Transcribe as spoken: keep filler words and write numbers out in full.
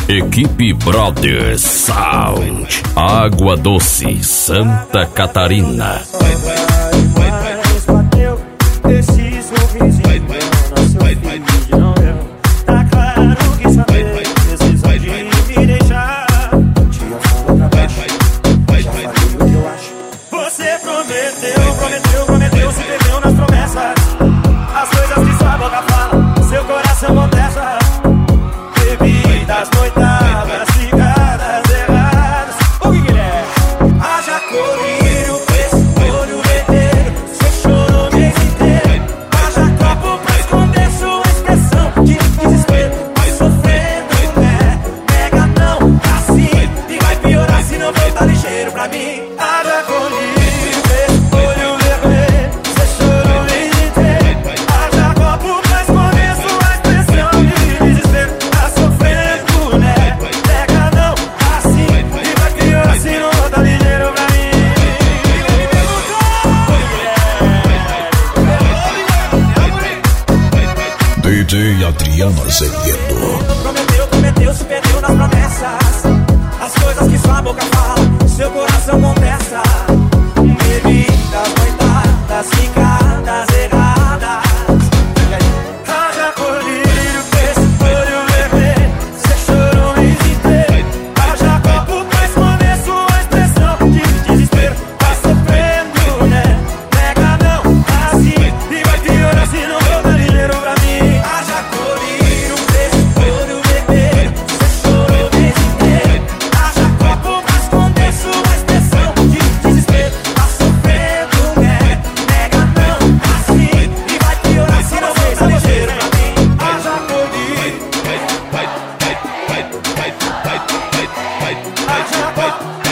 Equipe Brothers Sound, Água Doce, Santa Catarina. Você prometeu, prometeu, prometeu, se perdeu nas promessas. As coisas que sua boca fala, seu coração contesta. Bebidas, noitadas, cigadas erradas. O que que é? Haja colírio, olho vermelho, você chorou o mês inteiro. Haja copo pra esconder sua expressão de desespero. Vai sofrendo, né? Pega não, assim, e vai piorar se não voltar ligeiro pra mim. Haja colírio. D J Adriano Azevedo. Prometeu, prometeu, se perdeu nas promessas. As coisas que sua boca fala, seu coração contesta. Bebidas, noitadas, ficadas erradas. Haja colírio, esse olho vermelho, você chorou o mês inteiro. Haja copo pra esconder sua expressão de desespero. Tá sofrendo, né? Nega não, assim, e vai piorar se não voltar ligeiro pra mim. Haja colírio, esse olho vermelho, você chorou o mês inteiro. Haja copo pra esconder sua expressão de desespero. Tá sofrendo, né? Nega não, assim, e vai piorar se não voltar ligeiro pra mim. Haja colírio, haja copo.